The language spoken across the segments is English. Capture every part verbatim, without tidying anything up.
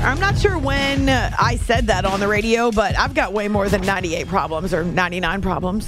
I'm not sure when I said that on the radio, but I've got way more than ninety-eight problems or ninety-nine problems.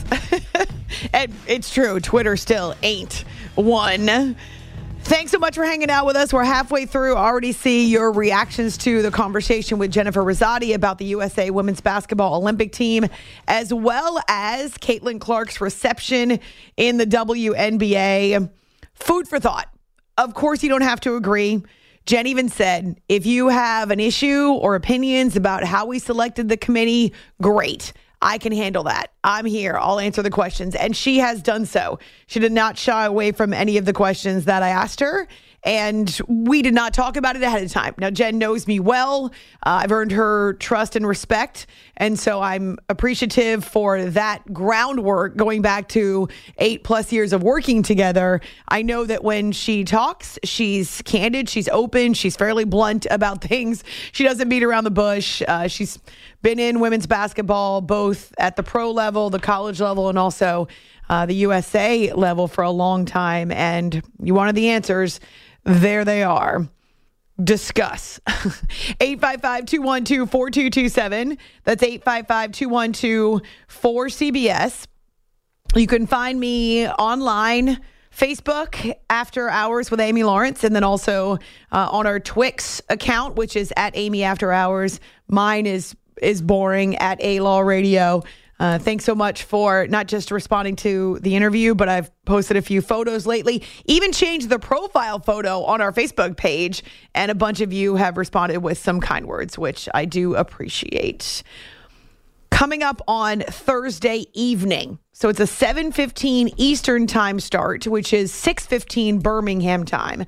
And it's true. Twitter still ain't one. Thanks so much for hanging out with us. We're halfway through. I already see your reactions to the conversation with Jennifer Rosati about the U S A Women's Basketball Olympic team, as well as Caitlin Clark's reception in the W N B A. Food for thought. Of course, you don't have to agree. Jen even said, if you have an issue or opinions about how we selected the committee, great. I can handle that. I'm here. I'll answer the questions. And she has done so. She did not shy away from any of the questions that I asked her. And we did not talk about it ahead of time. Now, Jen knows me well. Uh, I've earned her trust and respect. And so I'm appreciative for that groundwork going back to eight plus years of working together. I know that when she talks, she's candid, she's open, she's fairly blunt about things. She doesn't beat around the bush. Uh, she's been in women's basketball, both at the pro level, the college level, and also uh, the U S A level for a long time. And you wanted the answers. There they are. Discuss. eight five five, two one two, four two two seven. That's eight five five, two one two, four C B S. You can find me online, Facebook, After Hours with Amy Lawrence, and then also uh, on our Twix account, which is at Amy After Hours. Mine is is boring, at A Law Radio. Uh, thanks so much for not just responding to the interview, but I've posted a few photos lately, even changed the profile photo on our Facebook page, and a bunch of you have responded with some kind words, which I do appreciate. Coming up on Thursday evening, so it's a seven fifteen Eastern time start, which is six fifteen Birmingham time.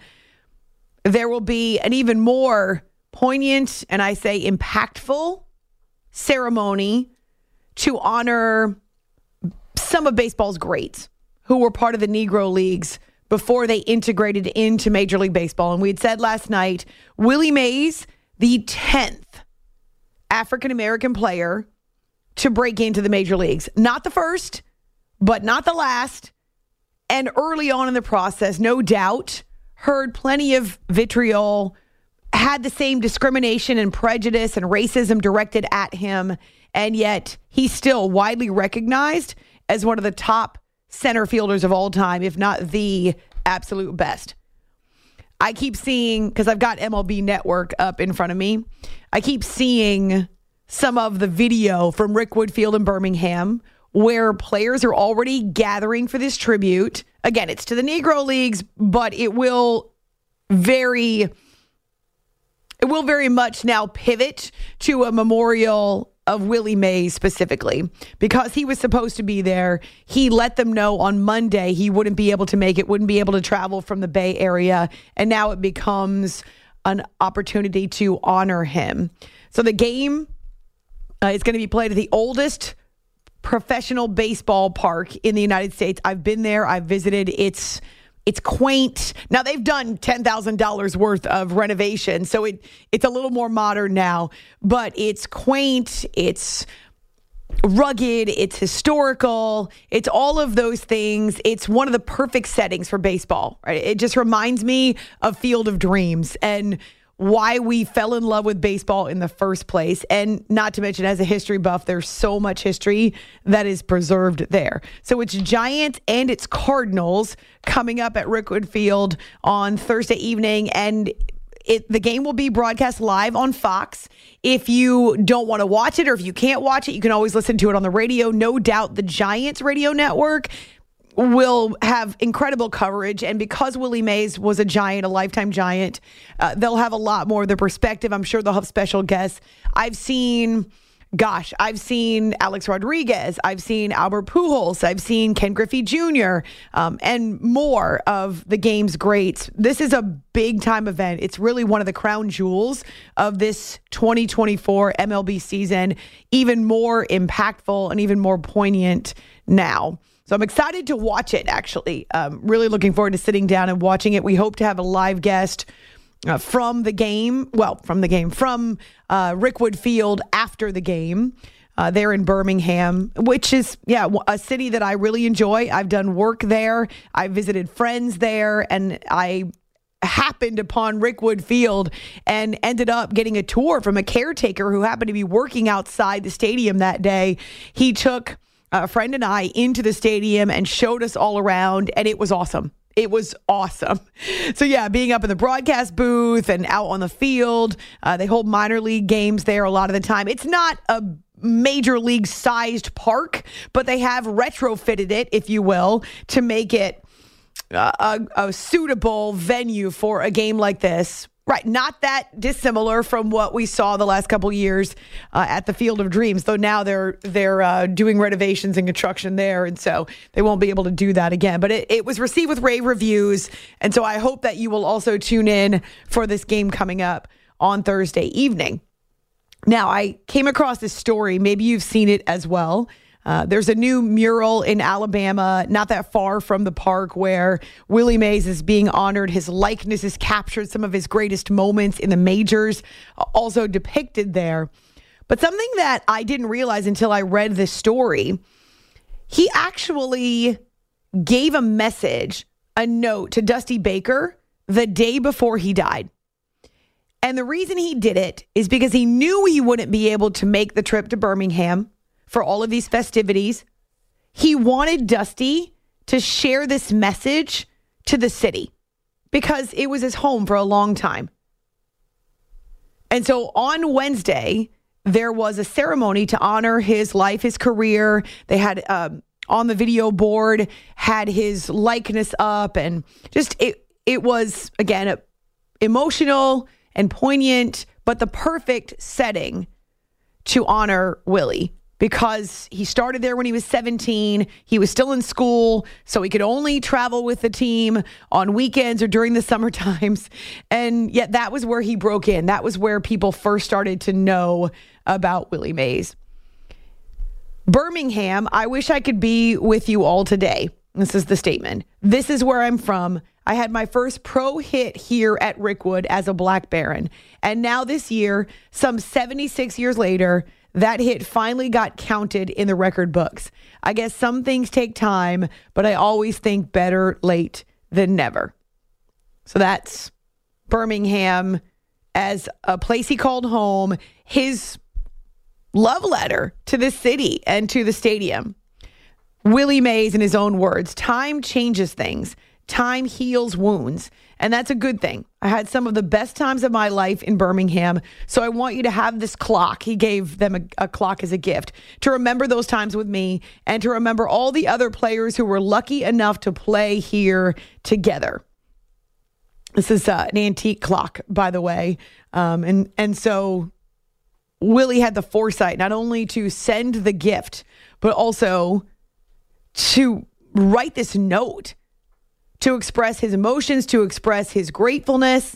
There will be an even more poignant, and I say impactful, ceremony to honor some of baseball's greats who were part of the Negro Leagues before they integrated into Major League Baseball. And we had said last night, Willie Mays, the tenth African-American player to break into the Major Leagues. Not the first, but not the last. And early on in the process, no doubt, heard plenty of vitriol, had the same discrimination and prejudice and racism directed at him. And yet he's still widely recognized as one of the top center fielders of all time, if not the absolute best. I keep seeing, because I've got M L B Network up in front of me, I keep seeing some of the video from Rickwood Field in Birmingham where players are already gathering for this tribute. Again, it's to the Negro Leagues, but it will very, it will very much now pivot to a memorial of Willie Mays specifically, because he was supposed to be there. He let them know on Monday he wouldn't be able to make it, wouldn't be able to travel from the Bay Area, and now it becomes an opportunity to honor him. So the game uh, is going to be played at the oldest professional baseball park in the United States. I've been there. I've visited. It's It's quaint. Now, they've done ten thousand dollars worth of renovation, so it it's a little more modern now. But it's quaint, it's rugged, it's historical, it's all of those things. It's one of the perfect settings for baseball, right? It just reminds me of Field of Dreams and why we fell in love with baseball in the first place. And not to mention, as a history buff, there's so much history that is preserved there. So it's Giants and it's Cardinals coming up at Rickwood Field on Thursday evening. And it, the game will be broadcast live on Fox. If you don't want to watch it, or if you can't watch it, you can always listen to it on the radio. No doubt the Giants radio network will have incredible coverage. And because Willie Mays was a Giant, a lifetime Giant, uh, they'll have a lot more of the perspective. I'm sure they'll have special guests. I've seen, gosh, I've seen Alex Rodriguez. I've seen Albert Pujols. I've seen Ken Griffey Junior Um, and more of the game's greats. This is a big time event. It's really one of the crown jewels of this twenty twenty-four M L B season, even more impactful and even more poignant now. So I'm excited to watch it, actually. Um, really looking forward to sitting down and watching it. We hope to have a live guest uh, from the game. Well, from the game, from uh, Rickwood Field after the game. Uh, there in Birmingham, which is, yeah, a city that I really enjoy. I've done work there. I visited friends there, and I happened upon Rickwood Field and ended up getting a tour from a caretaker who happened to be working outside the stadium that day. He took a friend and I into the stadium and showed us all around, and it was awesome. It was awesome. So, yeah, being up in the broadcast booth and out on the field, uh, they hold minor league games there a lot of the time. It's not a major league sized park, but they have retrofitted it, if you will, to make it A, a suitable venue for a game like this. Right. Not that dissimilar from what we saw the last couple years uh, at the Field of Dreams, though now they're they're uh, doing renovations and construction there. And so they won't be able to do that again. But it, it was received with rave reviews. And so I hope that you will also tune in for this game coming up on Thursday evening. Now, I came across this story. Maybe you've seen it as well. Uh, there's a new mural in Alabama, not that far from the park, where Willie Mays is being honored. His likeness is captured, some of his greatest moments in the majors also depicted there. But something that I didn't realize until I read this story, he actually gave a message, a note to Dusty Baker the day before he died. And the reason he did it is because he knew he wouldn't be able to make the trip to Birmingham for all of these festivities. He wanted Dusty to share this message to the city because it was his home for a long time. And so on Wednesday, there was a ceremony to honor his life, his career. They had um, on the video board, had his likeness up, and just it, it was, again, a, emotional and poignant, but the perfect setting to honor Willie. Because he started there when he was seventeen. He was still in school, so he could only travel with the team on weekends or during the summer times. And yet that was where he broke in. That was where people first started to know about Willie Mays. Birmingham, I wish I could be with you all today. This is the statement. This is where I'm from. I had my first pro hit here at Rickwood as a Black Baron. And now this year, some seventy-six years later, that hit finally got counted in the record books. I guess some things take time, but I always think better late than never. So that's Birmingham as a place he called home, his love letter to the city and to the stadium. Willie Mays, in his own words, time changes things. Time heals wounds. And that's a good thing. I had some of the best times of my life in Birmingham. So I want you to have this clock. He gave them a, a clock as a gift to remember those times with me and to remember all the other players who were lucky enough to play here together. This is uh, an antique clock, by the way. Um, and, and so Willie had the foresight not only to send the gift, but also to write this note to express his emotions, to express his gratefulness.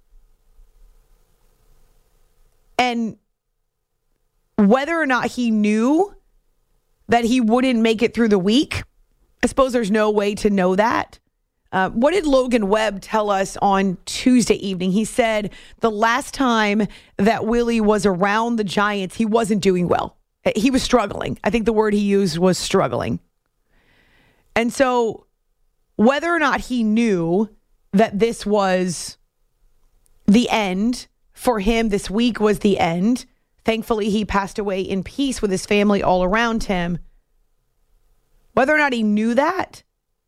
And whether or not he knew that he wouldn't make it through the week, I suppose there's no way to know that. Uh, what did Logan Webb tell us on Tuesday evening? He said the last time that Willie was around the Giants, he wasn't doing well. He was struggling. I think the word he used was struggling. And so whether or not he knew that this was the end for him, this week was the end. Thankfully, he passed away in peace with his family all around him. Whether or not he knew that,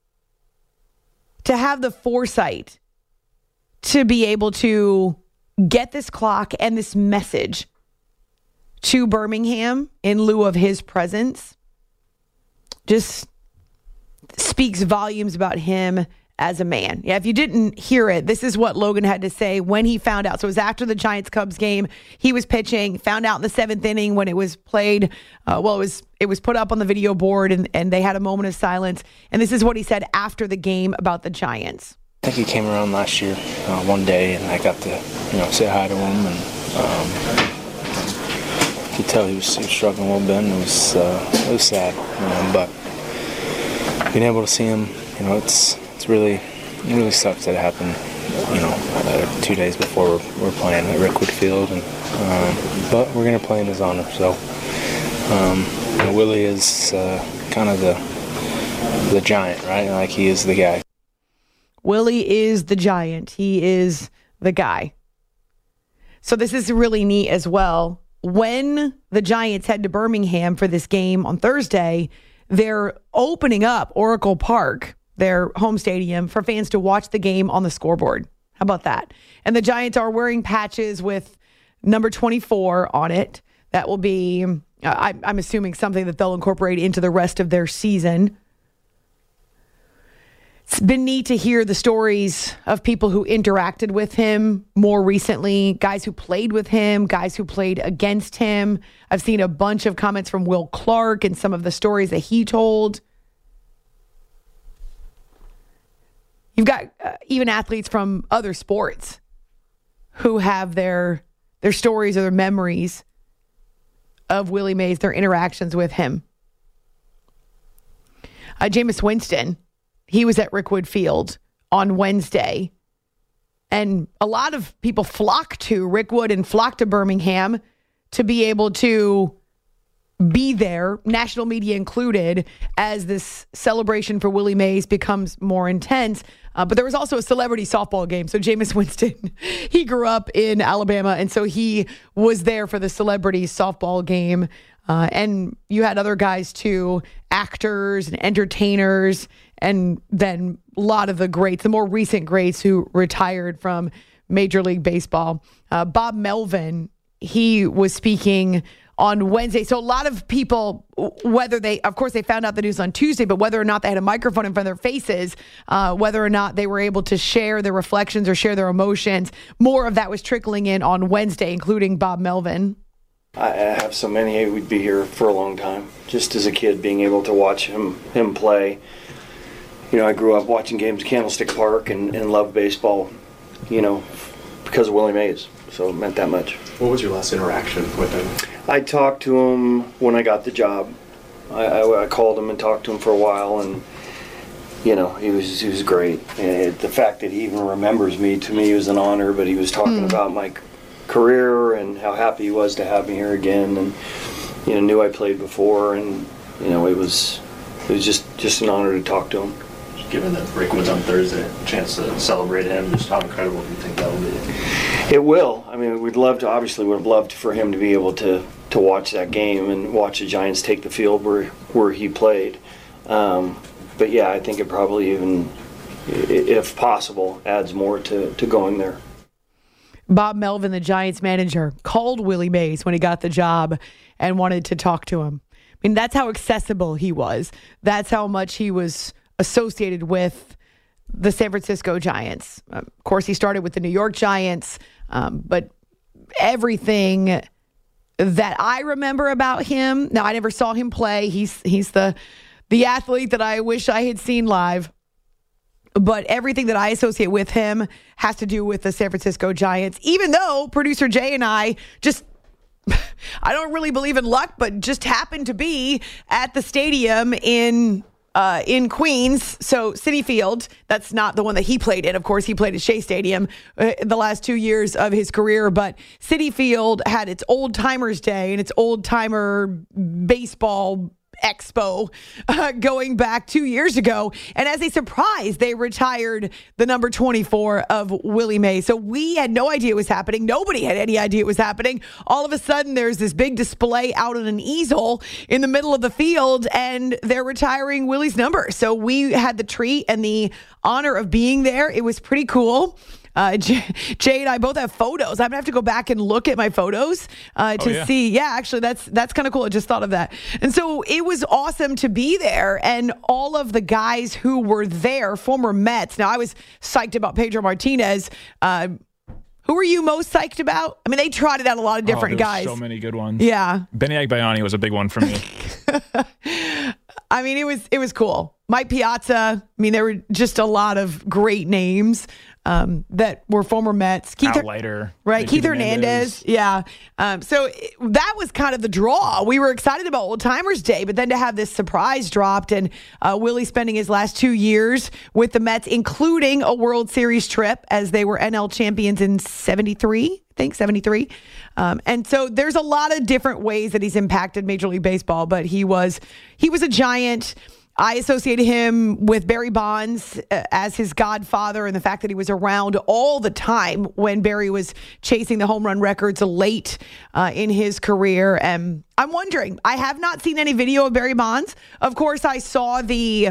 to have the foresight to be able to get this clock and this message to Birmingham in lieu of his presence just speaks volumes about him as a man. Yeah, if you didn't hear it, this is what Logan had to say when he found out. So it was after the Giants-Cubs game. He was pitching, found out in the seventh inning when it was played. Uh, well, it was it was put up on the video board, and, and they had a moment of silence. And this is what he said after the game about the Giants. I think he came around last year uh, one day, and I got to you know say hi to him, and um, you could tell he was, he was struggling a little bit, and it was uh, it was sad, you know, but being able to see him, you know, it's it's really it really sucks that it happened, you know, uh, two days before we're, we're playing at Rickwood Field, and um, but we're gonna play in his honor. So um, you know, Willie is uh, kind of the the giant, right? Like he is the guy. Willie is the Giant. He is the guy. So this is really neat as well. When the Giants head to Birmingham for this game on Thursday, they're opening up Oracle Park, their home stadium, for fans to watch the game on the scoreboard. How about that? And the Giants are wearing patches with number twenty-four on it. That will be, uh, I, I'm assuming, something that they'll incorporate into the rest of their season. It's been neat to hear the stories of people who interacted with him more recently, guys who played with him, guys who played against him. I've seen a bunch of comments from Will Clark and some of the stories that he told. You've got uh, even athletes from other sports who have their their stories or their memories of Willie Mays, their interactions with him. Uh, Jameis Winston, he was at Rickwood Field on Wednesday, and a lot of people flock to Rickwood and flock to Birmingham to be able to be there, national media included, as this celebration for Willie Mays becomes more intense. Uh, but there was also a celebrity softball game. So Jameis Winston, he grew up in Alabama, and so he was there for the celebrity softball game. Uh, and you had other guys too, actors and entertainers, and then a lot of the greats, the more recent greats who retired from Major League Baseball. Uh, Bob Melvin, he was speaking on Wednesday. So a lot of people, whether they, of course, they found out the news on Tuesday, but whether or not they had a microphone in front of their faces, uh, whether or not they were able to share their reflections or share their emotions, more of that was trickling in on Wednesday, including Bob Melvin. I have so many. We'd be here for a long time. Just as a kid, being able to watch him him play. You know, I grew up watching games at Candlestick Park and, and loved baseball, you know, because of Willie Mays. So it meant that much. What was your last interaction with him? I talked to him when I got the job. I, I, I called him and talked to him for a while, and you know, he was he was great. And the fact that he even remembers me, to me, was an honor. But he was talking mm. about my career and how happy he was to have me here again, and you know, knew I played before, and you know, it was it was just just an honor to talk to him. Given that Rickwood's on Thursday, a chance to celebrate him, just how incredible do you think that will be? It will. I mean, we'd love to, obviously, would have loved for him to be able to, to watch that game and watch the Giants take the field where, where he played. Um, but yeah, I think it probably even, if possible, adds more to, to going there. Bob Melvin, the Giants manager, called Willie Mays when he got the job and wanted to talk to him. I mean, that's how accessible he was. That's how much he was associated with the San Francisco Giants. Um, of course, he started with the New York Giants, um, but everything that I remember about him, now I never saw him play. He's he's the the athlete that I wish I had seen live. But everything that I associate with him has to do with the San Francisco Giants, even though producer Jay and I just, I don't really believe in luck, but just happened to be at the stadium in Uh, in Queens, so Citi Field. That's not the one that he played in. Of course, he played at Shea Stadium uh, the last two years of his career, but Citi Field had its Old Timers Day and its Old Timer Baseball Expo uh, going back two years ago. And as a surprise, they retired the number twenty-four of Willie Mays. So we had no idea it was happening. Nobody had any idea it was happening. All of a sudden, there's this big display out on an easel in the middle of the field, and they're retiring Willie's number. So we had the treat and the honor of being there. It was pretty cool. Uh, Jay, Jay and I both have photos. I'm gonna have to go back and look at my photos uh, to oh, yeah. see. Yeah, actually, that's that's kind of cool. I just thought of that. And so it was awesome to be there, and all of the guys who were there, former Mets. Now, I was psyched about Pedro Martinez. Uh, who were you most psyched about? I mean, they trotted out a lot of different oh, guys. So many good ones. Yeah, Benny Agbayani was a big one for me. I mean, it was it was cool. Mike Piazza. I mean, there were just a lot of great names um, that were former Mets. Keith Leiter, right? Keith Hernandez. Hernandez. Yeah. Um, so it, that was kind of the draw. We were excited about Old Timers Day, but then to have this surprise dropped and uh, Willie spending his last two years with the Mets, including a World Series trip as they were N L champions in seventy-three. I think seventy-three. Um, and so there's a lot of different ways that he's impacted Major League Baseball, but he was he was a Giant. I associated him with Barry Bonds uh, as his godfather, and the fact that he was around all the time when Barry was chasing the home run records late uh, in his career. And I'm wondering, I have not seen any video of Barry Bonds. Of course, I saw the,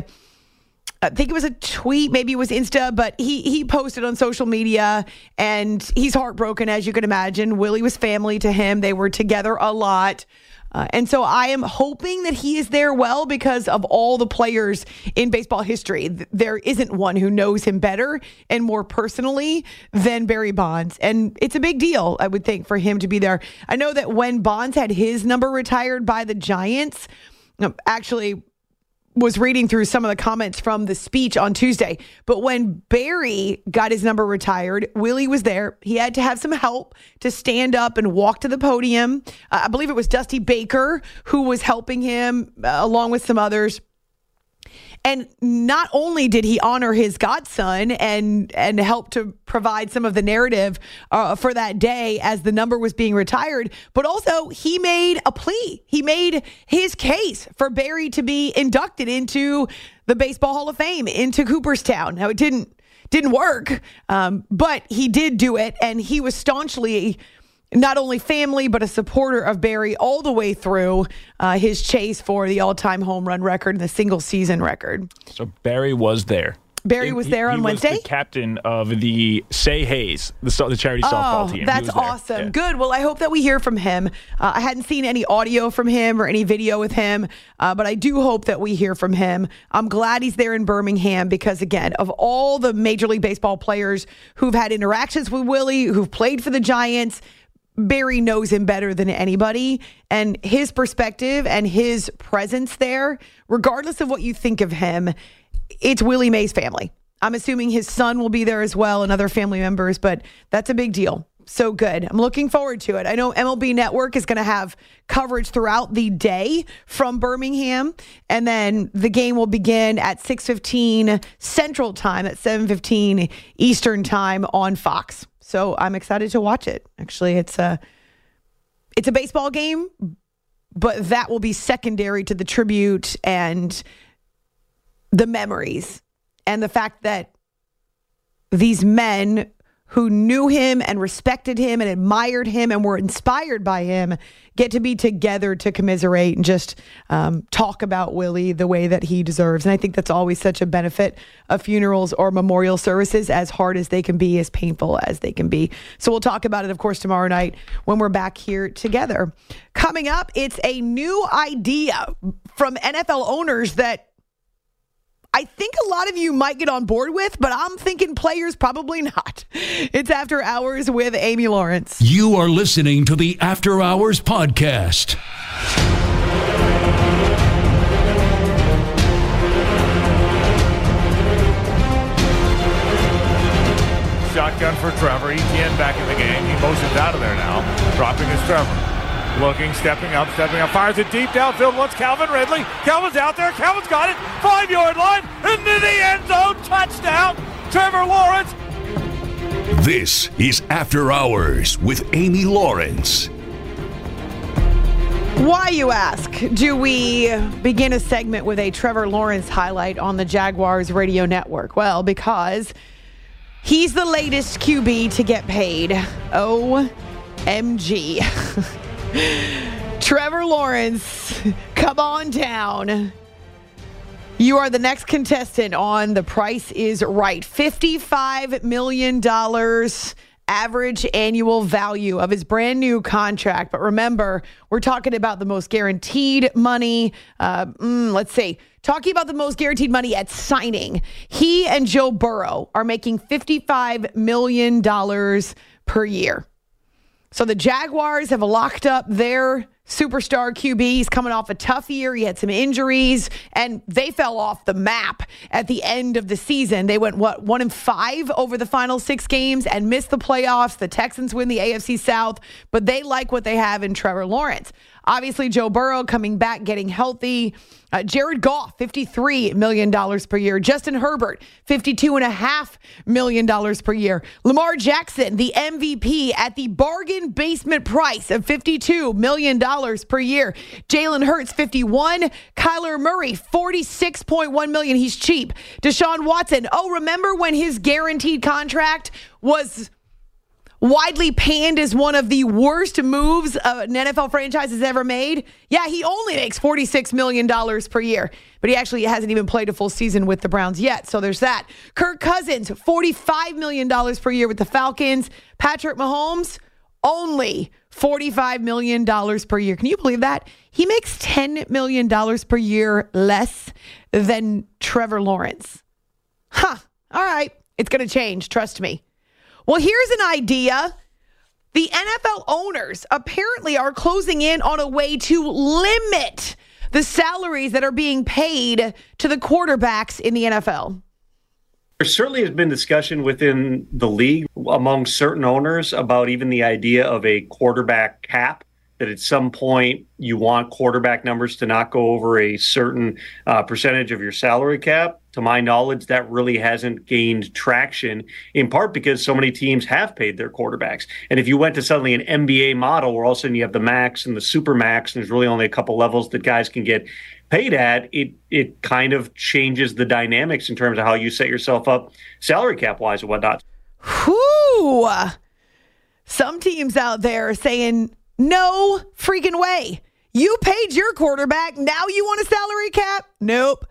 I think it was a tweet, maybe it was Insta, but he he posted on social media, and he's heartbroken, as you can imagine. Willie was family to him. They were together a lot. Uh, and so I am hoping that he is there well, because of all the players in baseball history, th- there isn't one who knows him better and more personally than Barry Bonds. And it's a big deal, I would think, for him to be there. I know that when Bonds had his number retired by the Giants, actually was reading through some of the comments from the speech on Tuesday. But when Barry got his number retired, Willie was there. He had to have some help to stand up and walk to the podium. Uh, I believe it was Dusty Baker who was helping him uh, along with some others. And not only did he honor his godson and and help to provide some of the narrative uh, for that day as the number was being retired, but also he made a plea. He made his case for Barry to be inducted into the Baseball Hall of Fame, into Cooperstown. Now, it didn't didn't work, um, but he did do it, and he was staunchly not only family, but a supporter of Barry all the way through uh, his chase for the all-time home run record and the single-season record. So Barry was there. Barry was there he, on he Wednesday? Was the captain of the Say Hayes, the, the charity softball oh, team. That's awesome. Yeah. Good. Well, I hope that we hear from him. Uh, I hadn't seen any audio from him or any video with him, uh, but I do hope that we hear from him. I'm glad he's there in Birmingham because, again, of all the Major League Baseball players who've had interactions with Willie, who've played for the Giants, Barry knows him better than anybody, and his perspective and his presence there, regardless of what you think of him, it's Willie Mays family. I'm assuming his son will be there as well and other family members, but that's a big deal. So good. I'm looking forward to it. I know M L B Network is going to have coverage throughout the day from Birmingham, and then the game will begin at six fifteen Central Time, at seven fifteen Eastern Time on Fox. So I'm excited to watch it. Actually, it's a it's a baseball game, but that will be secondary to the tribute and the memories and the fact that these men who knew him and respected him and admired him and were inspired by him get to be together to commiserate and just um, talk about Willie the way that he deserves. And I think that's always such a benefit of funerals or memorial services, as hard as they can be, as painful as they can be. So we'll talk about it, of course, tomorrow night when we're back here together. Coming up, it's a new idea from N F L owners that I think a lot of you might get on board with, but I'm thinking players probably not. It's After Hours with Amy Lawrence. You are listening to the After Hours podcast. Shotgun for Trevor. Etienne back in the game. He motions out of there now. Dropping his Trevor. Looking, stepping up, stepping up. Fires it deep downfield. What's Calvin Ridley? Calvin's out there. Calvin's got it. Five-yard line. Into the end zone. Touchdown. Trevor Lawrence. This is After Hours with Amy Lawrence. Why, you ask, do we begin a segment with a Trevor Lawrence highlight on the Jaguars radio network? Well, because he's the latest Q B to get paid. O M G. Trevor Lawrence, come on down. You are the next contestant on The Price is Right. fifty-five million dollars average annual value of his brand new contract. But remember, we're talking about the most guaranteed money. Uh, mm, let's see. Talking about the most guaranteed money at signing. He and Joe Burrow are making fifty-five million dollars per year. So the Jaguars have locked up their superstar Q B. He's coming off a tough year. He had some injuries, and they fell off the map at the end of the season. They went, what, one and five over the final six games and missed the playoffs. The Texans win the A F C South, but they like what they have in Trevor Lawrence. Obviously, Joe Burrow coming back, getting healthy. Uh, Jared Goff, fifty-three million dollars per year. Justin Herbert, fifty-two point five million dollars per year. Lamar Jackson, the M V P at the bargain basement price of fifty-two million dollars per year. Jalen Hurts, fifty-one. Kyler Murray, forty-six point one million dollars. He's cheap. Deshaun Watson, oh, remember when his guaranteed contract was widely panned as one of the worst moves uh, an N F L franchise has ever made? Yeah, he only makes forty-six million dollars per year, but he actually hasn't even played a full season with the Browns yet, so there's that. Kirk Cousins, forty-five million dollars per year with the Falcons. Patrick Mahomes, only forty-five million dollars per year. Can you believe that? He makes ten million dollars per year less than Trevor Lawrence. Huh. All right. It's going to change. Trust me. Well, here's an idea. The N F L owners apparently are closing in on a way to limit the salaries that are being paid to the quarterbacks in the N F L. There certainly has been discussion within the league among certain owners about even the idea of a quarterback cap, that at some point you want quarterback numbers to not go over a certain uh, percentage of your salary cap. To my knowledge, that really hasn't gained traction, in part because so many teams have paid their quarterbacks. And if you went to suddenly an N B A model where all of a sudden you have the max and the super max, and there's really only a couple levels that guys can get paid at, it it kind of changes the dynamics in terms of how you set yourself up salary cap wise and whatnot. Whew. Some teams out there are saying, no freaking way. You paid your quarterback. Now you want a salary cap? Nope.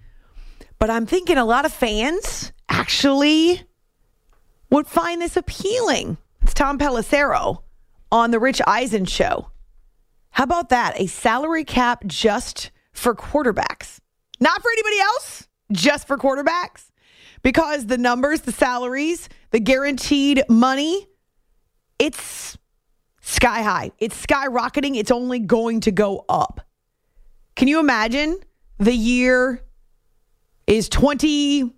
But I'm thinking a lot of fans actually would find this appealing. It's Tom Pelissero on the Rich Eisen show. How about that? A salary cap just for quarterbacks. Not for anybody else, just for quarterbacks. Because the numbers, the salaries, the guaranteed money, it's sky high. It's skyrocketing. It's only going to go up. Can you imagine the year is twenty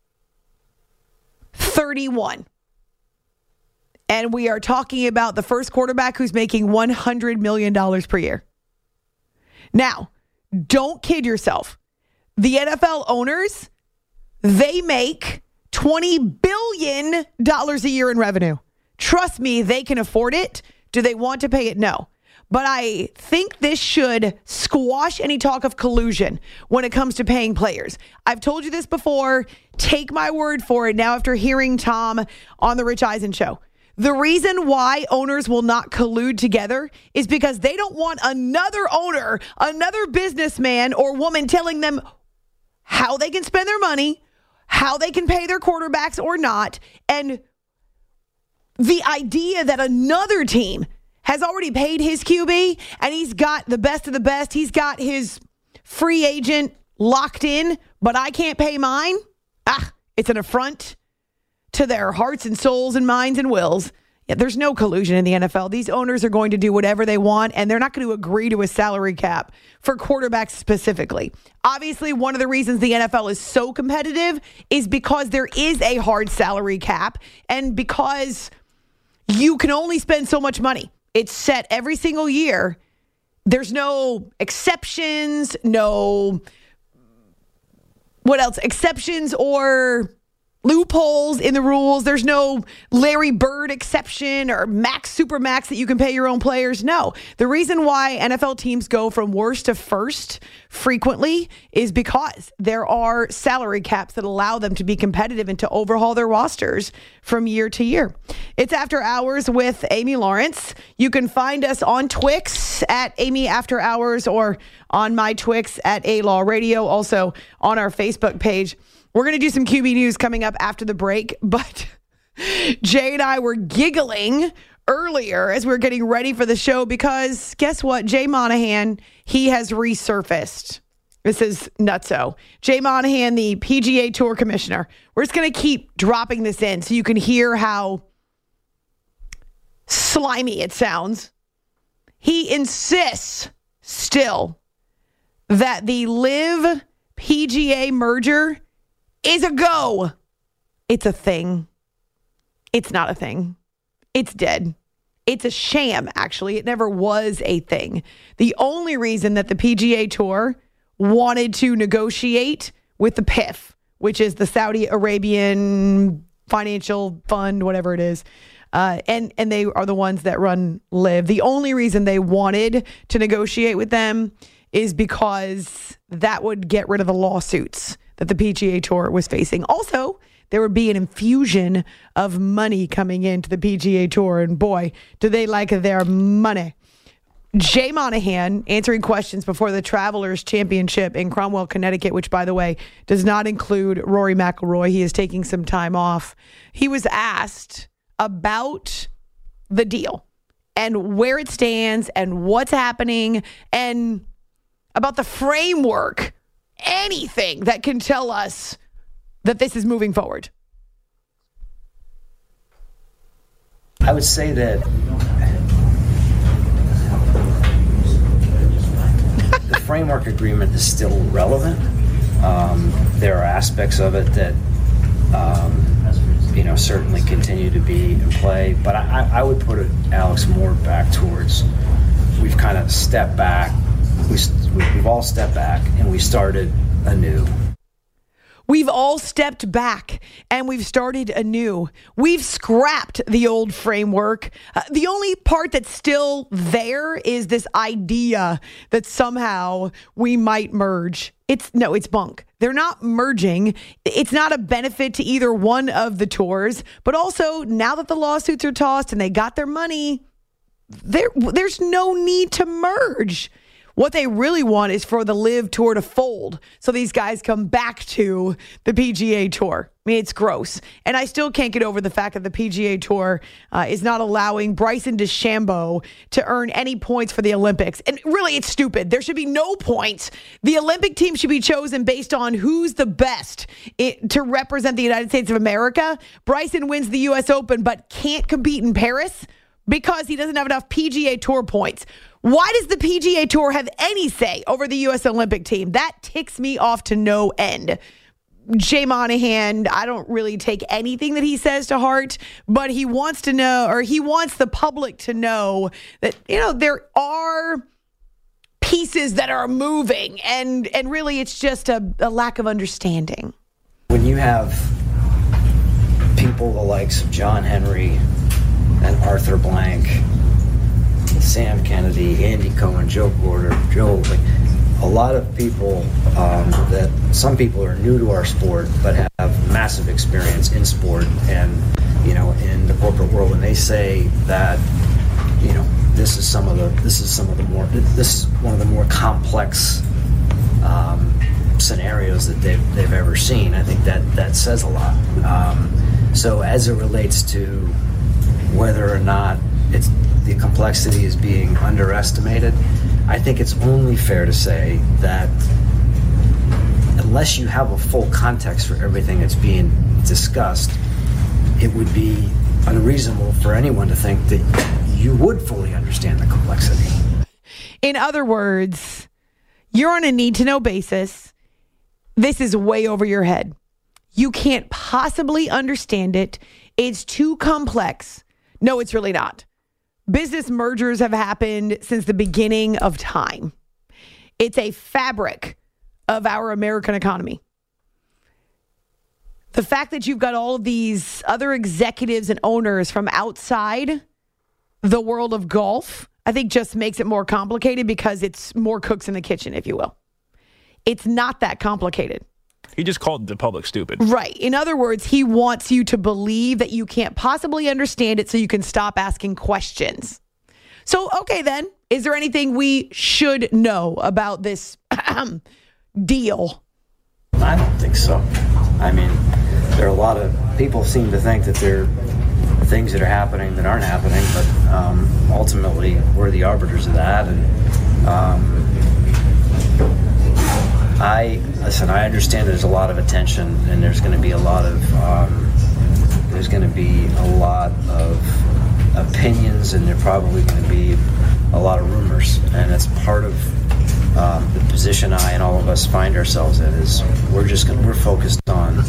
thirty-one. And we are talking about the first quarterback who's making one hundred million dollars per year. Now, don't kid yourself. The N F L owners, they make twenty billion dollars a year in revenue. Trust me, they can afford it. Do they want to pay it? No. But I think this should squash any talk of collusion when it comes to paying players. I've told you this before. Take my word for it now after hearing Tom on the Rich Eisen show. The reason why owners will not collude together is because they don't want another owner, another businessman or woman telling them how they can spend their money, how they can pay their quarterbacks or not, and the idea that another team has already paid his Q B and he's got the best of the best. He's got his free agent locked in, but I can't pay mine. Ah, it's an affront to their hearts and souls and minds and wills. Yeah, there's no collusion in the N F L. These owners are going to do whatever they want, and they're not going to agree to a salary cap for quarterbacks specifically. Obviously, one of the reasons the N F L is so competitive is because there is a hard salary cap and because you can only spend so much money. It's set every single year. There's no exceptions, no, what else? Exceptions or loopholes in the rules. There's no Larry Bird exception or max, super max that you can pay your own players. No. The reason why N F L teams go from worst to first frequently is because there are salary caps that allow them to be competitive and to overhaul their rosters from year to year. It's After Hours with Amy Lawrence. You can find us on Twix at Amy After Hours or on my Twix at A-Law Radio, also on our Facebook page. We're going to do some Q B news coming up after the break, but Jay and I were giggling earlier as we were getting ready for the show because guess what? Jay Monahan, he has resurfaced. This is nutso. Jay Monahan, the P G A Tour Commissioner. We're just going to keep dropping this in so you can hear how slimy it sounds. He insists still that the Live P G A merger is a go. It's a thing. It's not a thing. It's dead. It's a sham, actually. It never was a thing. The only reason that the P G A Tour wanted to negotiate with the P I F, which is the Saudi Arabian Financial Fund, whatever it is, uh, and, and they are the ones that run LIV. The only reason they wanted to negotiate with them is because that would get rid of the lawsuits that the P G A Tour was facing. Also, there would be an infusion of money coming into the P G A Tour, and boy, do they like their money. Jay Monahan answering questions before the Travelers Championship in Cromwell, Connecticut, which, by the way, does not include Rory McIlroy. He is taking some time off. He was asked about the deal and where it stands and what's happening and about the framework, anything that can tell us that this is moving forward. I would say that the framework agreement is still relevant. Um, there are aspects of it that, um, you know, certainly continue to be in play. But I, I would put it, Alex, more back towards we've kind of stepped back. We, we've all stepped back and we started anew. We've all stepped back and we've started anew. We've scrapped the old framework. Uh, the only part that's still there is this idea that somehow we might merge. It's no, it's bunk. They're not merging. It's not a benefit to either one of the tours. But also, now that the lawsuits are tossed and they got their money, there there's no need to merge. What they really want is for the LIV Tour to fold so these guys come back to the P G A Tour. I mean, it's gross. And I still can't get over the fact that the P G A Tour uh, is not allowing Bryson DeChambeau to earn any points for the Olympics. And really, it's stupid. There should be no points. The Olympic team should be chosen based on who's the best it, to represent the United States of America. Bryson wins the U S Open but can't compete in Paris because he doesn't have enough P G A Tour points. Why does the P G A Tour have any say over the U S Olympic team? That ticks me off to no end. Jay Monahan, I don't really take anything that he says to heart, but he wants to know, or he wants the public to know that, you know, there are pieces that are moving, and, and really it's just a, a lack of understanding. When you have people the likes of John Henry and Arthur Blank, Sam Kennedy, Andy Cohen, Joe Porter, Joe, like a lot of people um, that some people are new to our sport but have massive experience in sport and, you know, in the corporate world, and they say that, you know, this is some of the this is some of the more this is one of the more complex um, scenarios that they've they've ever seen. I think that that says a lot. Um, so as it relates to whether or not it's the complexity is being underestimated, I think it's only fair to say that unless you have a full context for everything that's being discussed, it would be unreasonable for anyone to think that you would fully understand the complexity. In other words, you're on a need-to-know basis. This is way over your head. You can't possibly understand it. It's too complex. No, it's really not. Business mergers have happened since the beginning of time. It's a fabric of our American economy. The fact that you've got all of these other executives and owners from outside the world of golf, I think just makes it more complicated because it's more cooks in the kitchen, if you will. It's not that complicated. He just called the public stupid. Right. In other words, he wants you to believe that you can't possibly understand it so you can stop asking questions. So, okay, then, is there anything we should know about this deal? I don't think so. I mean, there are a lot of people seem to think that there are things that are happening that aren't happening, but um, ultimately we're the arbiters of that. And um, I listen. I understand there's a lot of attention, and there's going to be a lot of um, there's going to be a lot of opinions, and there's probably going to be a lot of rumors, and that's part of um, the position I and all of us find ourselves in. Is we're just gonna, we're focused on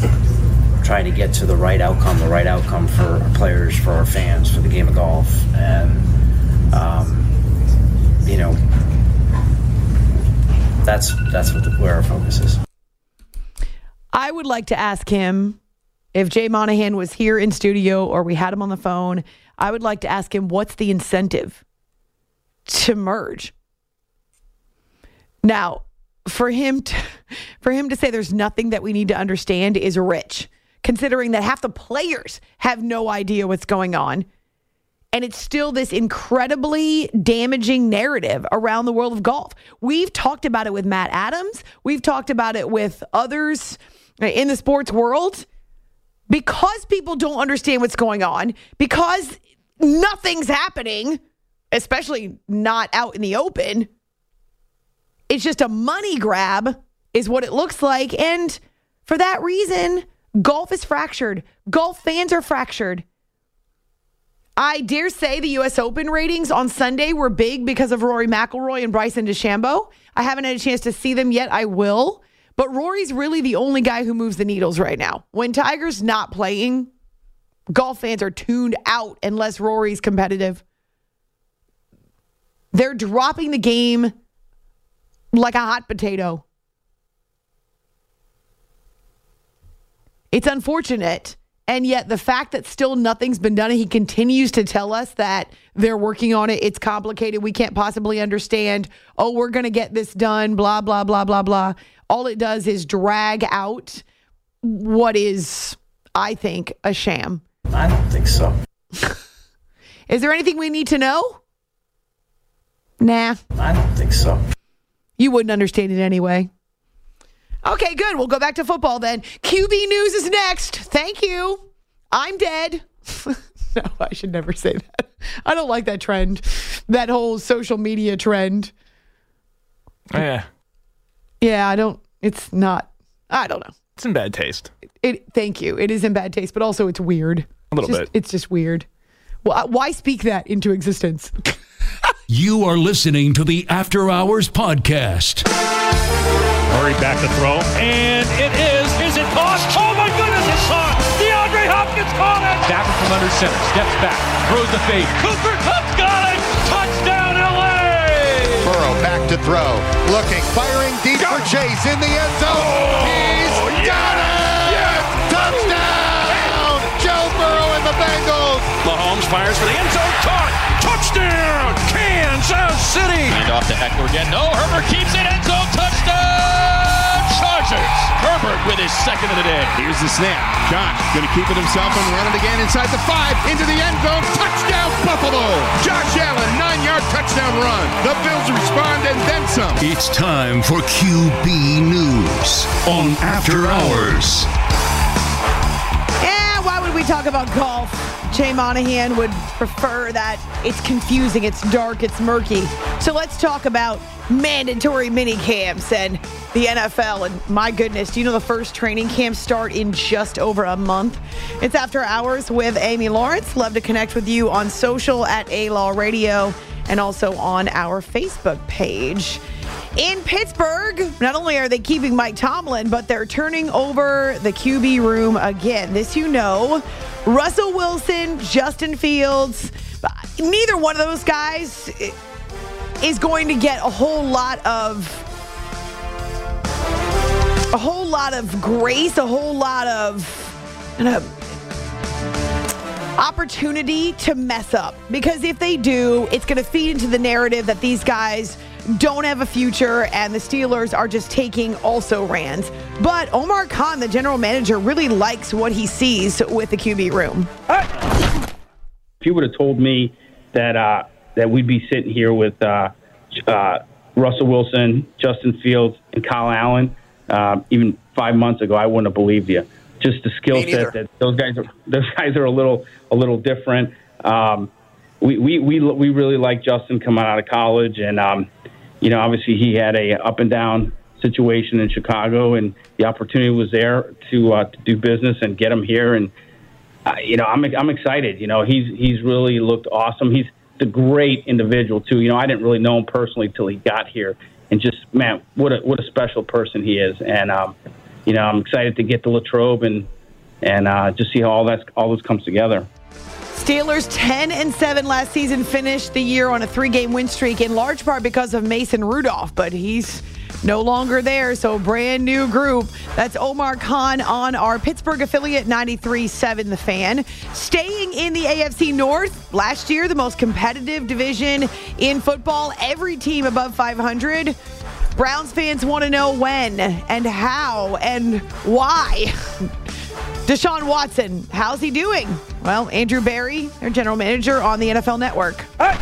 trying to get to the right outcome, the right outcome for our players, for our fans, for the game of golf, and um, you know, that's that's what the, where our focus is. I would like to ask him if Jay Monahan was here in studio or we had him on the phone. I would like to ask him what's the incentive to merge. Now, for him to, for him to say there's nothing that we need to understand is rich, considering that half the players have no idea what's going on. And it's still this incredibly damaging narrative around the world of golf. We've talked about it with Matt Adams. We've talked about it with others in the sports world. Because people don't understand what's going on, because nothing's happening, especially not out in the open, it's just a money grab is what it looks like. And for that reason, golf is fractured. Golf fans are fractured. I dare say the U S Open ratings on Sunday were big because of Rory McIlroy and Bryson DeChambeau. I haven't had a chance to see them yet. I will. But Rory's really the only guy who moves the needles right now. When Tiger's not playing, golf fans are tuned out unless Rory's competitive. They're dropping the game like a hot potato. It's unfortunate. And yet the fact that still nothing's been done, and he continues to tell us that they're working on it. It's complicated. We can't possibly understand. Oh, we're going to get this done, blah, blah, blah, blah, blah. All it does is drag out what is, I think, a sham. I don't think so. Is there anything we need to know? Nah. I don't think so. You wouldn't understand it anyway. Okay, good. We'll go back to football then. Q B News is next. Thank you. I'm dead. No, I should never say that. I don't like that trend. That whole social media trend. Oh, yeah. Yeah, I don't. It's not. I don't know. It's in bad taste. It, it. Thank you. It is in bad taste, but also it's weird. A little it's just, bit. It's just weird. Well, why speak that into existence? You are listening to the After Hours Podcast. Murray back to throw, and it is. Is it caught? Oh my goodness, it's caught! DeAndre Hopkins caught it! Back from under center, steps back, throws the fade. Cooper Kupp's got it! Touchdown L A! Burrow back to throw, looking, firing deep for Chase in the end zone. Oh, He's yes, got it! Yes, touchdown! Joe Burrow and the Bengals. Mahomes fires for the end zone, caught! Touchdown! Kansas City! Hand off to Eckler again. No, Herbert keeps it, end zone, touchdown! Chargers! Herbert with his second of the day. Here's the snap. Josh going to keep it himself and run it again inside the five, into the end zone. Touchdown, Buffalo! Josh Allen, nine-yard touchdown run. The Bills respond and then some. It's time for Q B News on After Hours. Yeah, why would we talk about golf? Jay Monahan would prefer that it's confusing, it's dark, it's murky. So let's talk about mandatory mini camps and the N F L. And my goodness, do you know the first training camps start in just over a month? It's After Hours with Amy Lawrence. Love to connect with you on social at A-Law Radio and also on our Facebook page. In Pittsburgh, not only are they keeping Mike Tomlin, but they're turning over the Q B room again. This you know. Russell Wilson, Justin Fields, neither one of those guys is going to get a whole lot of a whole lot of grace, a whole lot of you know, opportunity to mess up. Because if they do, it's going to feed into the narrative that these guys don't have a future and the Steelers are just taking also-rans. But Omar Khan, the general manager, really likes what he sees with the Q B room. If you would have told me that uh, that we'd be sitting here with uh, uh, Russell Wilson, Justin Fields, and Kyle Allen uh, even five months ago, I wouldn't have believed you. Just the skill set that those guys are. Those guys are a little a little different. Um, we, we we we really like Justin coming out of college, and um, you know, obviously he had a up and down situation in Chicago, and the opportunity was there to uh, to do business and get him here. And uh, you know, I'm I'm excited. You know, he's he's really looked awesome. He's a great individual too. You know, I didn't really know him personally till he got here, and just man, what a what a special person he is. And um, you know, I'm excited to get to Latrobe and and uh, just see how all that's all this comes together. Steelers ten and seven last season, finished the year on a three-game win streak in large part because of Mason Rudolph, but he's no longer there, so brand new group. That's Omar Khan on our Pittsburgh affiliate ninety-three point seven The Fan. Staying in the A F C North, last year the most competitive division in football, every team above five hundred. Browns fans want to know when and how and why. Deshaun Watson, how's he doing? Well, Andrew Berry, their general manager on the N F L Network.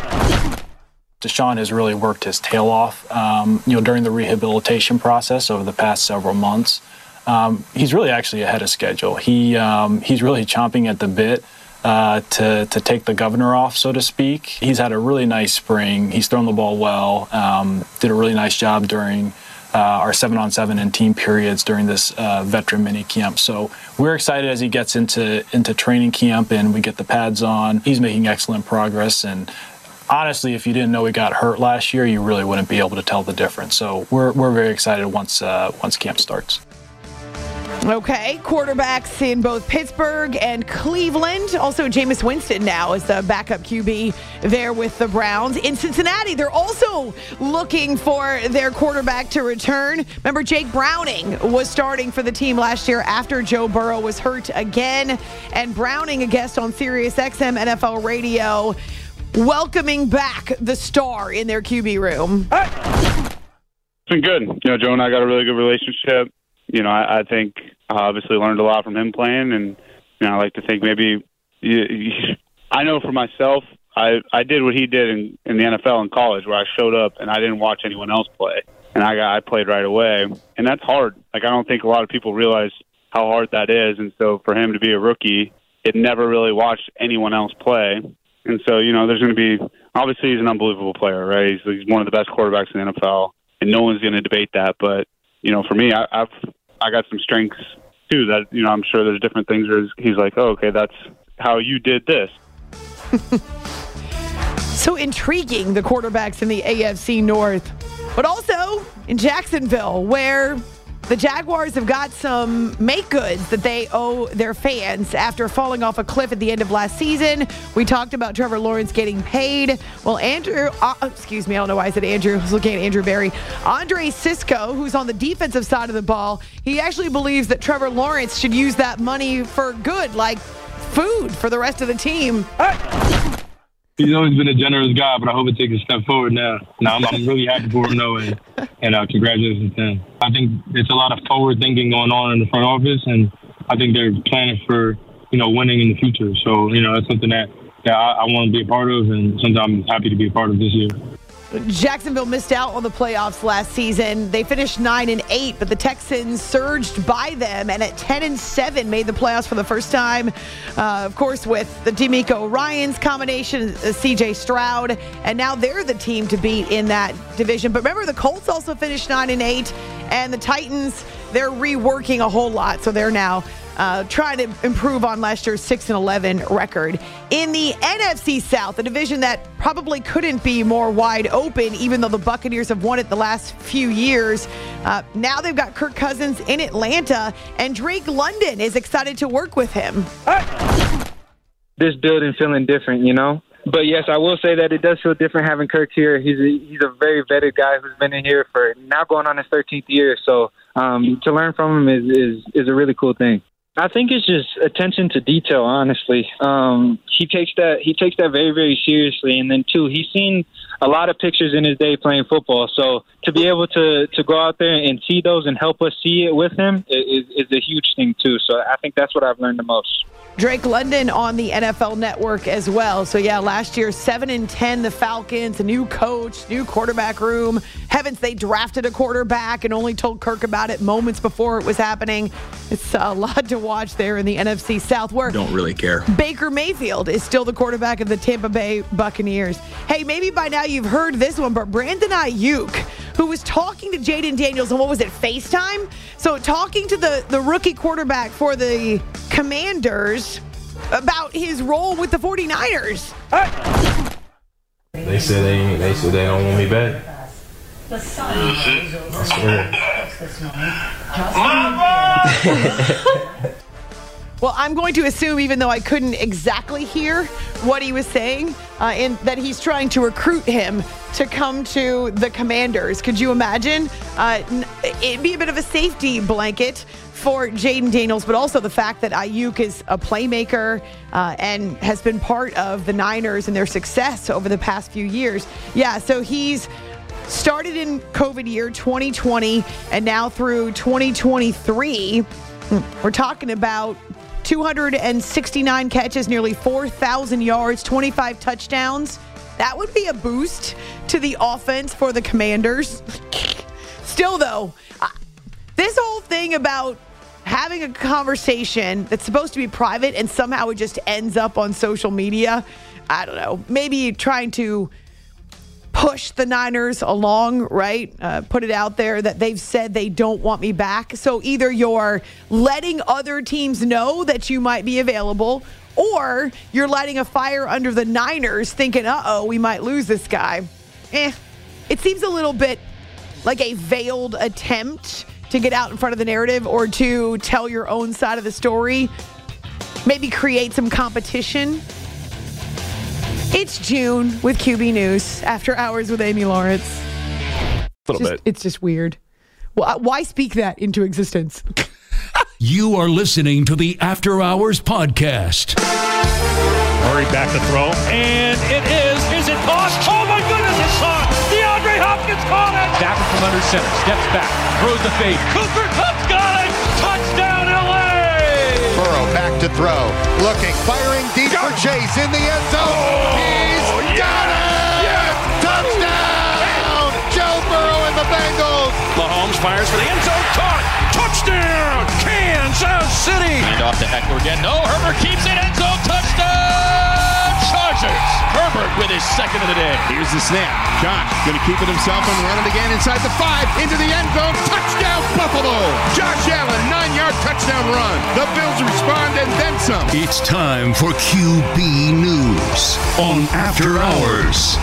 Deshaun has really worked his tail off, um, you know, during the rehabilitation process over the past several months. Um, he's really actually ahead of schedule. He um, he's really chomping at the bit uh, to to take the governor off, so to speak. He's had a really nice spring. He's thrown the ball well. Um, did a really nice job during uh, our seven-on-seven and team periods during this uh, veteran mini camp. So we're excited as he gets into into training camp and we get the pads on. He's making excellent progress, and honestly, if you didn't know he got hurt last year, you really wouldn't be able to tell the difference. So we're we're very excited once uh, once camp starts. Okay, quarterbacks in both Pittsburgh and Cleveland. Also, Jameis Winston now is the backup Q B there with the Browns. In Cincinnati, they're also looking for their quarterback to return. Remember, Jake Browning was starting for the team last year after Joe Burrow was hurt again. And Browning, a guest on Sirius X M N F L Radio, welcoming back the star in their Q B room. It's been good. You know, Joe and I got a really good relationship. You know, I, I think I obviously learned a lot from him playing, and you know, I like to think maybe you, you, I know for myself, I I did what he did in, in the N F L in college, where I showed up and I didn't watch anyone else play, and I got I played right away, and that's hard. Like I don't think a lot of people realize how hard that is, and so for him to be a rookie, it never really watched anyone else play. And so, you know, there's going to be, obviously he's an unbelievable player, right? He's, he's one of the best quarterbacks in the N F L, and no one's going to debate that. But, you know, for me, I, I've I got some strengths, too, that, you know, I'm sure there's different things where he's like, oh, okay, that's how you did this. So intriguing, the quarterbacks in the A F C North. But also in Jacksonville, where the Jaguars have got some make goods that they owe their fans after falling off a cliff at the end of last season. We talked about Trevor Lawrence getting paid. Well, Andrew, uh, excuse me, I don't know why I said Andrew. I was looking at Andrew Berry. Andre Sisco, who's on the defensive side of the ball, he actually believes that Trevor Lawrence should use that money for good, like food for the rest of the team. He's always been a generous guy, but I hope it takes a step forward now. Now I'm, I'm really happy for him, though, and, and uh, congratulations to him. I think it's a lot of forward thinking going on in the front office, and I think they're planning for, you know, winning in the future. So, you know, it's something that, that I, I want to be a part of, and something I'm happy to be a part of this year. Jacksonville missed out on the playoffs last season. They finished nine and eight, but the Texans surged by them and at ten and seven made the playoffs for the first time. Uh, of course, with the DeMeco Ryans combination, uh, C J Stroud, and now they're the team to beat in that division. But remember, the Colts also finished nine and eight, and the Titans, they're reworking a whole lot, so they're now Uh, trying to improve on last year's six and eleven record. In the N F C South, a division that probably couldn't be more wide open, even though the Buccaneers have won it the last few years. Uh, now they've got Kirk Cousins in Atlanta, and Drake London is excited to work with him. This building feeling different, you know? But yes, I will say that it does feel different having Kirk here. He's a, he's a very vetted guy who's been in here for now going on his thirteenth year. So um, to learn from him is, is, is a really cool thing. I think it's just attention to detail, honestly. Um, he takes that he takes that very, very seriously. And then, too, he's seen a lot of pictures in his day playing football. So to be able to, to go out there and see those and help us see it with him is, is a huge thing, too. So I think that's what I've learned the most. Drake London on the N F L Network as well. So, yeah, last year, seven and ten, the Falcons, a new coach, new quarterback room. Heavens, they drafted a quarterback and only told Kirk about it moments before it was happening. It's a lot to watch there in the N F C South, where don't really care. Baker Mayfield is still the quarterback of the Tampa Bay Buccaneers. Hey, maybe by now you've heard this one, but Brandon Ayuk, who was talking to Jaden Daniels on, what was it, FaceTime? So talking to the, the rookie quarterback for the Commanders about his role with the 49ers. They said they, they said they don't want me back. I swear. Well, I'm going to assume, even though I couldn't exactly hear what he was saying, uh, in, that he's trying to recruit him to come to the Commanders. Could you imagine? Uh, it'd be a bit of a safety blanket for Jayden Daniels, but also the fact that Aiyuk is a playmaker uh, and has been part of the Niners and their success over the past few years. Yeah, so he's started in COVID year twenty twenty and now through twenty twenty-three. We're talking about two hundred sixty-nine catches, nearly four thousand yards, twenty-five touchdowns. That would be a boost to the offense for the Commanders. Still, though, this whole thing about having a conversation that's supposed to be private and somehow it just ends up on social media, I don't know, maybe trying to push the Niners along, right? Uh, put it out there that they've said they don't want me back. So either you're letting other teams know that you might be available, or you're lighting a fire under the Niners thinking, uh-oh, we might lose this guy. Eh, it seems a little bit like a veiled attempt to get out in front of the narrative or to tell your own side of the story. Maybe create some competition. It's June with Q B News, After Hours with Amy Lawrence. A little just, bit. It's just weird. Well, why speak that into existence? You are listening to the After Hours podcast. Murray back to throw, and it is. Is it caught? Oh my goodness, it's caught! DeAndre Hopkins caught it! Back from under center, steps back, throws the fade. Cooper Kupp's got it! Touchdown, L A! Burrow back to throw, looking, firing deep for Chase in the end zone. Oh, He's yeah, got it! Yeah. Touchdown! Joe Burrow and the Bengals. Mahomes fires for the end zone, caught! Touchdown, Kansas City! And off to Eckler again. No, Herbert keeps it, end zone, touchdown, Chargers! Herbert with his second of the day. Here's the snap. Josh going to keep it himself and run it again inside the five, into the end zone. Touchdown, Buffalo! Josh Allen, nine-yard touchdown run. The Bills respond and then some. It's time for Q B News on After Hours.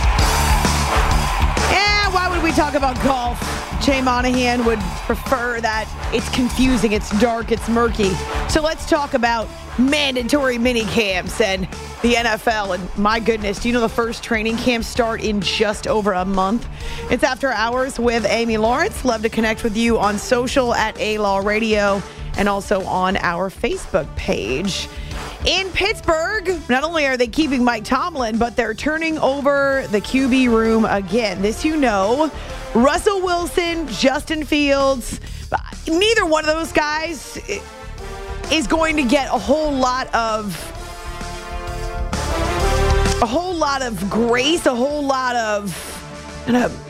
Yeah, why would we talk about golf? Jay Monahan would prefer that it's confusing, it's dark, it's murky. So let's talk about mandatory mini camps and the N F L. And my goodness, do you know the first training camps start in just over a month? It's After Hours with Amy Lawrence. Love to connect with you on social at A-Law Radio and also on our Facebook page. In Pittsburgh, not only are they keeping Mike Tomlin, but they're turning over the Q B room again. This you know. Russell Wilson, Justin Fields, neither one of those guys is going to get a whole lot of a whole lot of grace, a whole lot of you know,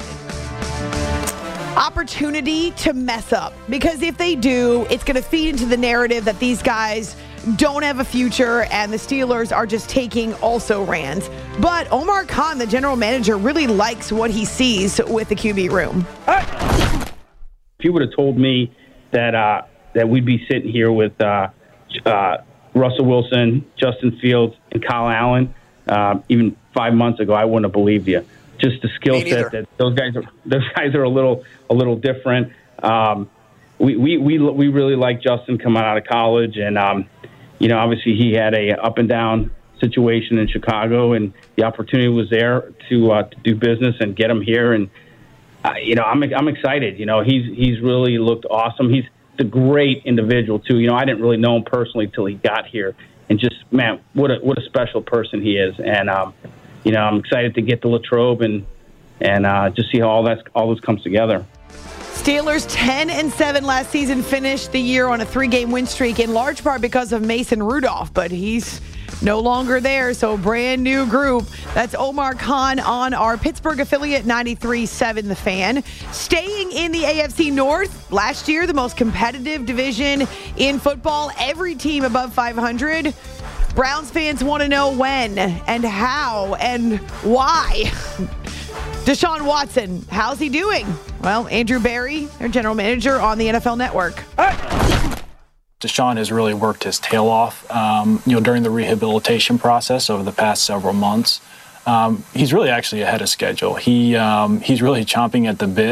opportunity to mess up. Because if they do, it's going to feed into the narrative that these guys don't have a future and the Steelers are just taking also-rans. But Omar Khan, the general manager, really likes what he sees with the Q B room. If you would have told me that uh, that we'd be sitting here with uh, uh, Russell Wilson, Justin Fields, and Kyle Allen uh, even five months ago, I wouldn't have believed you. Just the skill set that those guys are. Those guys are a little a little different. Um, we, we we we really like Justin coming out of college, and um, you know, obviously he had a up and down situation in Chicago, and the opportunity was there to uh, to do business and get him here. And uh, you know, I'm I'm excited. You know, he's he's really looked awesome. He's a great individual too. You know, I didn't really know him personally till he got here, and just man, what a what a special person he is. And um, you know, I'm excited to get to Latrobe and and uh, just see how all that all this comes together. Steelers ten and seven last season, finished the year on a three-game win streak in large part because of Mason Rudolph, but he's no longer there, so brand new group. That's Omar Khan on our Pittsburgh affiliate ninety-three point seven The Fan. Staying in the A F C North, last year the most competitive division in football, every team above five hundred. Browns fans want to know when and how and why. Deshaun Watson, how's he doing? Well, Andrew Berry, their general manager on the N F L Network. Deshaun has really worked his tail off, um, you know, during the rehabilitation process over the past several months. Um, he's really actually ahead of schedule. He um, he's really chomping at the bit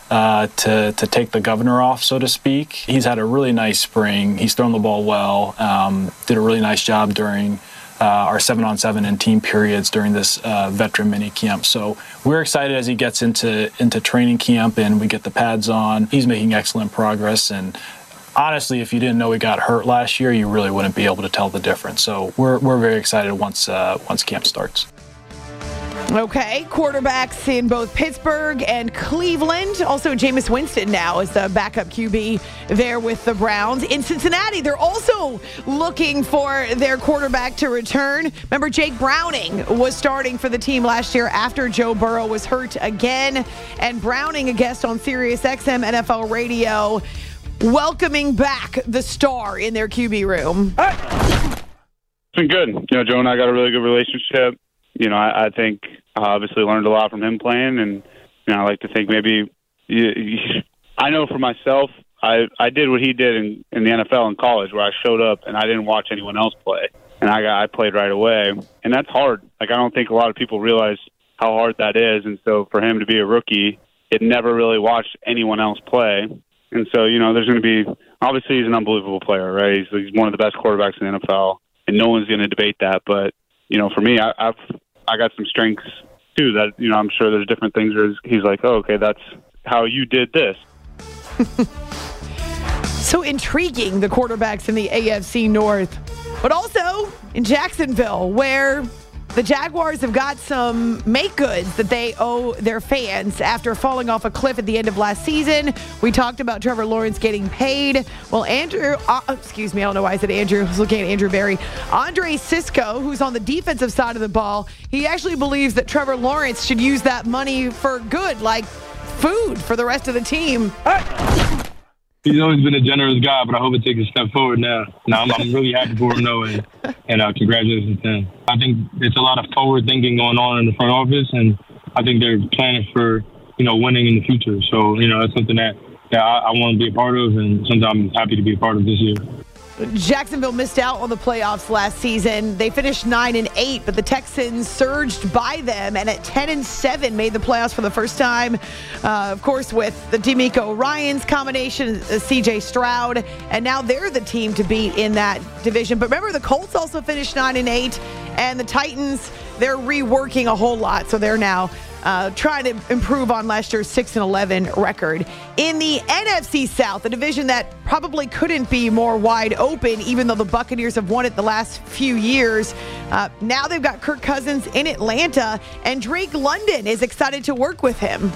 uh, to to take the governor off, so to speak. He's had a really nice spring. He's thrown the ball well. Um, did a really nice job during uh, our seven-on-seven and team periods during this uh, veteran mini camp. So we're excited as he gets into into training camp and we get the pads on. He's making excellent progress, and honestly, if you didn't know he got hurt last year, you really wouldn't be able to tell the difference. So we're we're very excited once uh, once camp starts. Okay, quarterbacks in both Pittsburgh and Cleveland. Also, Jameis Winston now is the backup Q B there with the Browns. In Cincinnati, they're also looking for their quarterback to return. Remember, Jake Browning was starting for the team last year after Joe Burrow was hurt again. And Browning, a guest on Sirius X M N F L Radio, welcoming back the star in their Q B room. It's been good. You know, Joe and I got a really good relationship. You know, I, I think I obviously learned a lot from him playing, and you know, I like to think maybe you, you, I know for myself, I I did what he did in, in the N F L in college, where I showed up and I didn't watch anyone else play, and I got I played right away, and that's hard. Like, I don't think a lot of people realize how hard that is, and so for him to be a rookie, it never really watched anyone else play, and so you know, there's going to be obviously he's an unbelievable player, right? He's, he's one of the best quarterbacks in the N F L, and no one's going to debate that, but you know, for me, I, I've I got some strengths too that, you know, I'm sure there's different things where he's like, oh, okay, that's how you did this. So intriguing, the quarterbacks in the A F C North, but also in Jacksonville, where the Jaguars have got some make goods that they owe their fans after falling off a cliff at the end of last season. We talked about Trevor Lawrence getting paid. Well, Andrew, uh, excuse me, I don't know why I said Andrew. I was looking at Andrew Berry. Andre Sisco, who's on the defensive side of the ball, he actually believes that Trevor Lawrence should use that money for good, like food for the rest of the team. He's always been a generous guy, but I hope it takes a step forward now. Now I'm, I'm really happy for him, though, and, and uh, congratulations to him. I think it's a lot of forward thinking going on in the front office, and I think they're planning for, you know, winning in the future. So, you know, that's something that, that I, I want to be a part of, and something I'm happy to be a part of this year. Jacksonville missed out on the playoffs last season. They finished nine and eight, but the Texans surged by them, and at ten and seven made the playoffs for the first time. Uh, of course, with the DeMeco Ryans combination, uh, C J Stroud, and now they're the team to beat in that division. But remember, the Colts also finished nine and eight, and the Titans, they're reworking a whole lot, so they're now Uh, trying to improve on last year's six and eleven record. In the N F C South, a division that probably couldn't be more wide open, even though the Buccaneers have won it the last few years. Uh, now they've got Kirk Cousins in Atlanta, and Drake London is excited to work with him.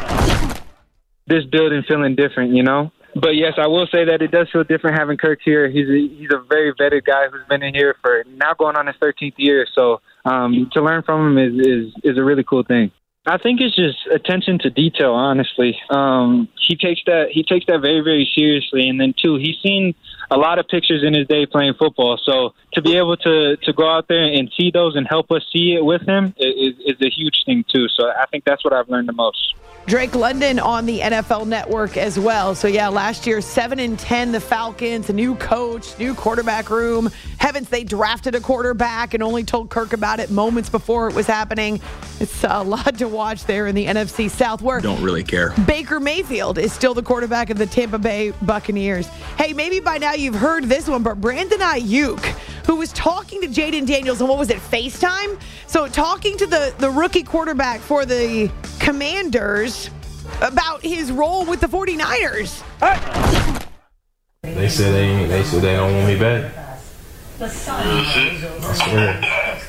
This building feeling different, you know? But yes, I will say that it does feel different having Kirk here. He's a, he's a very vetted guy who's been in here for now going on his thirteenth year. So um, to learn from him is, is, is a really cool thing. I think it's just attention to detail, honestly. Um, he takes that he takes that very, very seriously. And then, too, he's seen a lot of pictures in his day playing football. So to be able to, to go out there and see those and help us see it with him is, is a huge thing, too. So I think that's what I've learned the most. Drake London on the N F L Network as well. So, yeah, last year, seven and ten, the Falcons, a new coach, new quarterback room. Heavens, they drafted a quarterback and only told Kirk about it moments before it was happening. It's a lot to watch there in the N F C South, where don't really care. Baker Mayfield is still the quarterback of the Tampa Bay Buccaneers. Hey, maybe by now you've heard this one, but Brandon Ayuk, who was talking to Jaden Daniels on, what was it, FaceTime? So talking to the, the rookie quarterback for the Commanders about his role with the 49ers. They said they they said they don't want me back. I swear.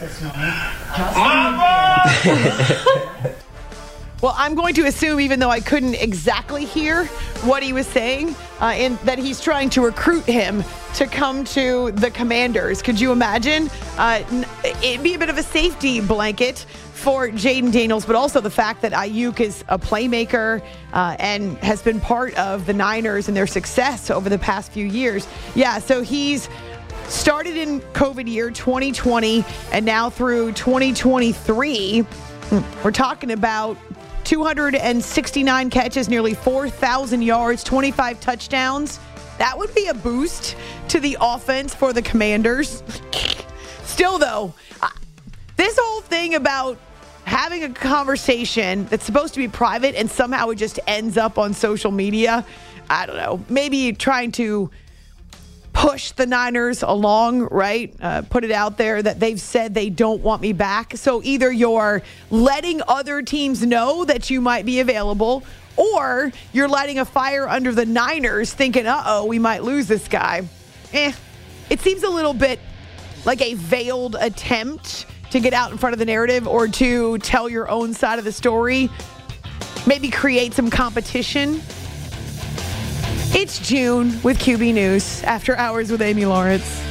Well, I'm going to assume, even though I couldn't exactly hear what he was saying, uh, in, that he's trying to recruit him to come to the Commanders. Could you imagine? Uh, it'd be a bit of a safety blanket for Jaden Daniels, but also the fact that Ayuk is a playmaker uh, and has been part of the Niners and their success over the past few years. Yeah, so he's started in COVID year twenty twenty, and now through twenty twenty-three, we're talking about two hundred sixty-nine catches, nearly four thousand yards, twenty-five touchdowns. That would be a boost to the offense for the Commanders. Still, though, this whole thing about having a conversation that's supposed to be private and somehow it just ends up on social media. I don't know. Maybe trying to push the Niners along, right? Uh, put it out there that they've said they don't want me back. So either you're letting other teams know that you might be available, or you're lighting a fire under the Niners thinking, uh-oh, we might lose this guy. Eh, it seems a little bit like a veiled attempt to get out in front of the narrative or to tell your own side of the story. Maybe create some competition. It's June with Q B News. After Hours with Amy Lawrence.